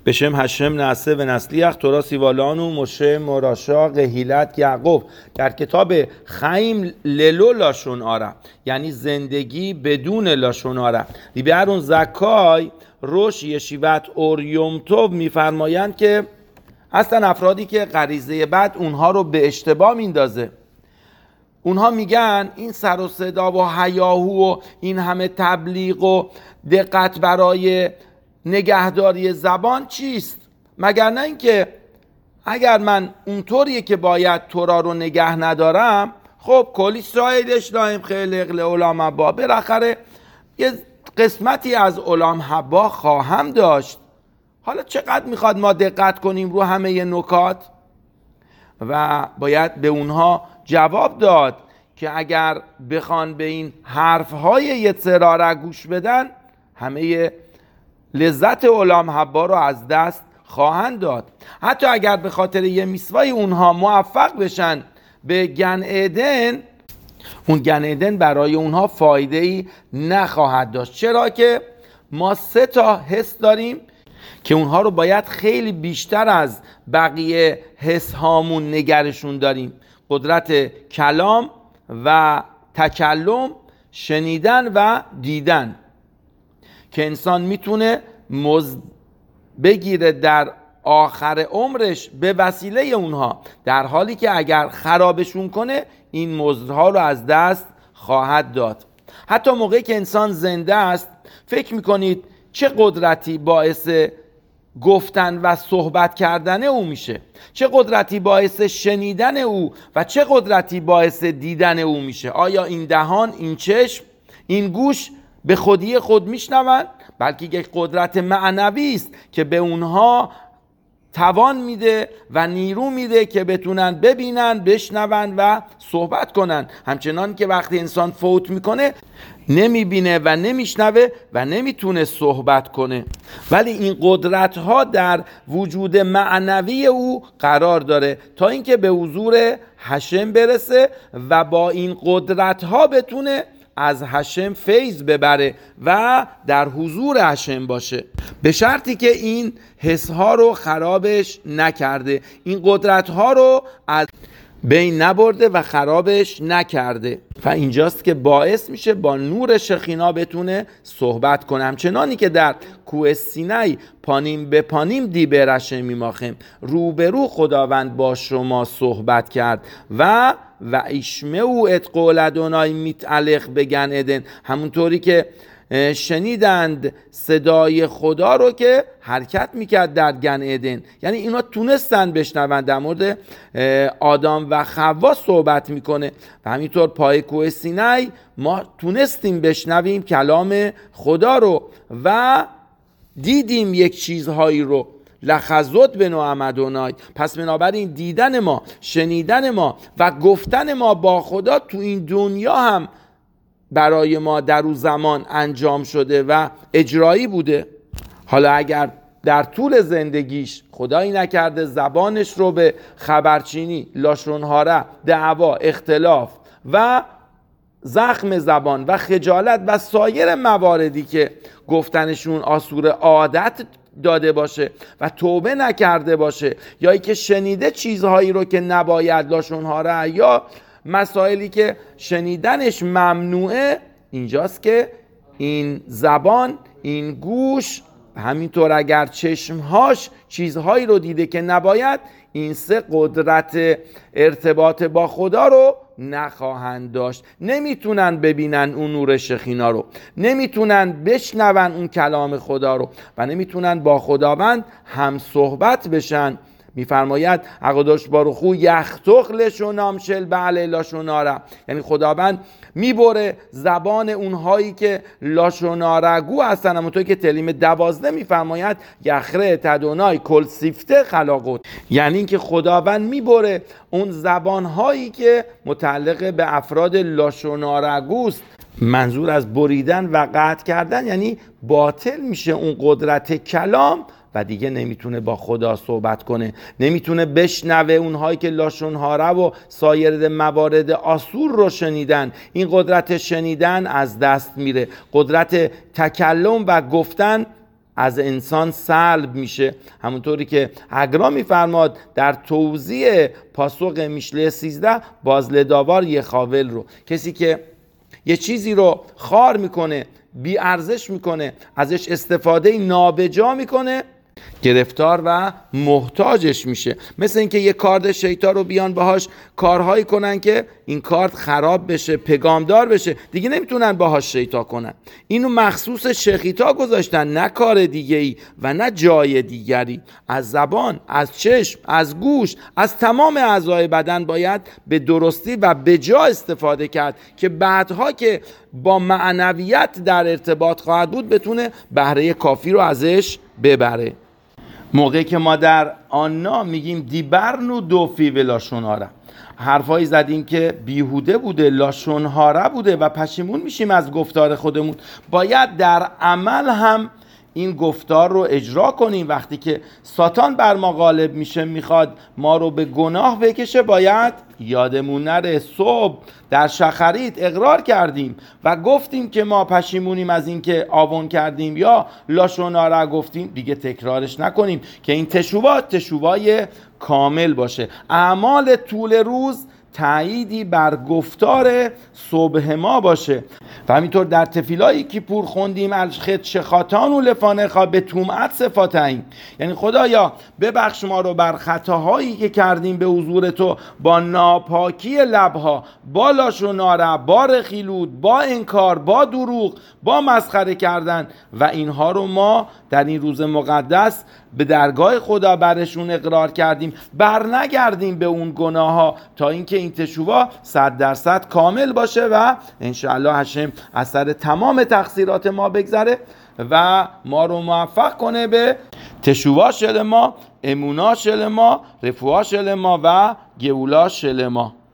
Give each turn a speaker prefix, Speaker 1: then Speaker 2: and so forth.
Speaker 1: בשم هشم نعسه و نسلیخ تورا سیوالانو مشه مراشا قهیلت یعقوب. در کتاب خیم للو لاشون آره، یعنی زندگی بدون لاشون آره. بیارون زکای روش یشیوت اوریومتوب میفرمایند که اصلا افرادی که غریزه بد اونها رو به اشتباه میندازه. اونها میگن این سر و صدا و هیاهو و این همه تبلیغ و دقت برای نگهداری زبان چیست؟ مگر نه اینکه اگر من اونطوریه که باید تورا رو نگه ندارم، خب کلی اسرائیلش لایم خیلی علام حبا، بالاخره یه قسمتی از علام حبا خواهم داشت. حالا چقدر میخواد ما دقت کنیم رو همه نکات؟ و باید به اونها جواب داد که اگر بخوان به این حرفهای یتسراره گوش بدن، همه لذت علام حبا رو از دست خواهند داد. حتی اگر به خاطر یه میسوای اونها موفق بشن به گن عدن، اون گن عدن برای اونها فایده ای نخواهد داشت. چرا که ما 3 حس داریم که اونها رو باید خیلی بیشتر از بقیه حس هامون نگرشون داریم: قدرت کلام و تکلم، شنیدن و دیدن، که انسان میتونه مزد بگیره در آخر عمرش به وسیله اونها، در حالی که اگر خرابشون کنه این مزدها رو از دست خواهد داد. حتی موقعی که انسان زنده است، فکر میکنید چه قدرتی باعث گفتن و صحبت کردن او میشه، چه قدرتی باعث شنیدن او و چه قدرتی باعث دیدن او میشه. آیا این دهان، این چشم، این گوش به خودی خود میشنوند؟ بلکه یک قدرت معنوی است که به اونها توان میده و نیرو میده که بتونن ببینن، بشنون و صحبت کنن. همچنان که وقتی انسان فوت میکنه نمیبینه و نمیشنوه و نمیتونه صحبت کنه، ولی این قدرت ها در وجود معنوی او قرار داره تا اینکه به حضور هشم برسه و با این قدرت ها بتونه از هشم فیض ببره و در حضور هشم باشه، به شرطی که این حس ها رو خرابش نکرده، این قدرت ها رو از بین نبرده و خرابش نکرده. و اینجاست که باعث میشه با نور شخینا بتونه صحبت کنه. همچنانی که در کوه سینای پانیم به پانیم دیبرشه میماخیم، روبرو خداوند با شما صحبت کرد و ایشمعو اتقول ادونای میتعلق بگن ادن، همونطوری که شنیدند صدای خدا رو که حرکت میکرد در گن عدن. یعنی اینا تونستن بشنوند. در مورد آدم و حوا صحبت میکنه و همینطور پای کوه سینای ما تونستیم بشنویم کلام خدا رو و دیدیم یک چیزهایی رو. لخزوت به نوعمدونای. پس بنابراین دیدن ما، شنیدن ما و گفتن ما با خدا تو این دنیا هم برای ما در اون زمان انجام شده و اجرایی بوده. حالا اگر در طول زندگیش خدایی نکرده زبانش رو به خبرچینی، لاشونهاره، دعوا، اختلاف و زخم زبان و خجالت و سایر مواردی که گفتنشون آسور عادت داده باشه و توبه نکرده باشه، یا ای که شنیده چیزهایی رو که نباید، لاشونهاره یا مسائلی که شنیدنش ممنوعه، اینجاست که این زبان، این گوش، همینطور اگر چشمهاش چیزهایی رو دیده که نباید، این 3 قدرت ارتباط با خدا رو نخواهند داشت. نمیتونن ببینن اون نور شخینا رو، نمیتونن بشنون اون کلام خدا رو و نمیتونن با خداوند هم صحبت بشن. میفرماید اقداش باروخو یختخ لشونام شل بعل لاشوناره، یعنی خداوند میبره زبان اونهایی که لاشونارگو هستن. همونطور که تلیم 12 میفرماید یخره تدونای کل سیفته خلاقوت، یعنی اینکه خداوند میبره اون زبانهایی که متعلق به افراد لاشونارگوست. منظور از بریدن و قطع کردن یعنی باطل میشه اون قدرت کلام و دیگه نمیتونه با خدا صحبت کنه، نمیتونه بشنوه اونهایی که لاشونهاره و سایر موارد آسور رو شنیدن. این قدرت شنیدن از دست میره، قدرت تکلم و گفتن از انسان سلب میشه. همونطوری که اگرا میفرماد در توضیح پاسخ میشله 13 بازلداوار یخاول رو، کسی که یه چیزی رو خوار میکنه، بی ارزش میکنه، ازش استفاده نابجا میکنه، گرفتار و محتاجش میشه. مثل اینکه یه کارد شیطان رو بیان باهاش کارهایی کنن که این کارد خراب بشه، پگامدار بشه، دیگه نمیتونن باهاش شیطان کنن. اینو مخصوص شیخیتا گذاشتن، نه کار دیگه ای و نه جای دیگری. از زبان، از چشم، از گوش، از تمام اعضای بدن باید به درستی و به جا استفاده کرد که بعدها که با معنویت در ارتباط خواهد بود بتونه بهره کافی رو ازش ببره. موقعی که ما در آنا میگیم دیبرنو دوفی و لاشونهاره، حرفایی زدیم که بیهوده بوده، لاشونهاره بوده و پشیمون میشیم از گفتار خودمون. باید در عمل هم این گفتار رو اجرا کنیم. وقتی که ساتان بر ما غالب میشه، میخواد ما رو به گناه بکشه، باید یادمون نره صبح در شخریت اقرار کردیم و گفتیم که ما پشیمونیم از این که آون کردیم یا لاشونهاره گفتیم، دیگه تکرارش نکنیم که این تشوبای کامل باشه. اعمال طول روز تأییدی بر گفتار صبح ما باشه. و همینطور در تفیلایی که پور خوندیم الخط شخاتان و لفانخا به تومعت صفاتیم، یعنی خدایا ببخش ما رو بر خطاهایی که کردیم به حضور تو، با ناپاکی لبها، با لاشونهاره، با رخیلود، با انکار، با دروغ، با مسخره کردن و اینها رو ما در این روز مقدس به درگاه خدا برشون اقرار کردیم، بر نگردیم به اون گناه ها تا اینکه این تشوبا 100% کامل باشه و انشاءالله هشم از سر تمام تقصیرات ما بگذره و ما رو موفق کنه به تشوبا شل ما، امونا شل ما، رفوها شل ما و گولا شل ما.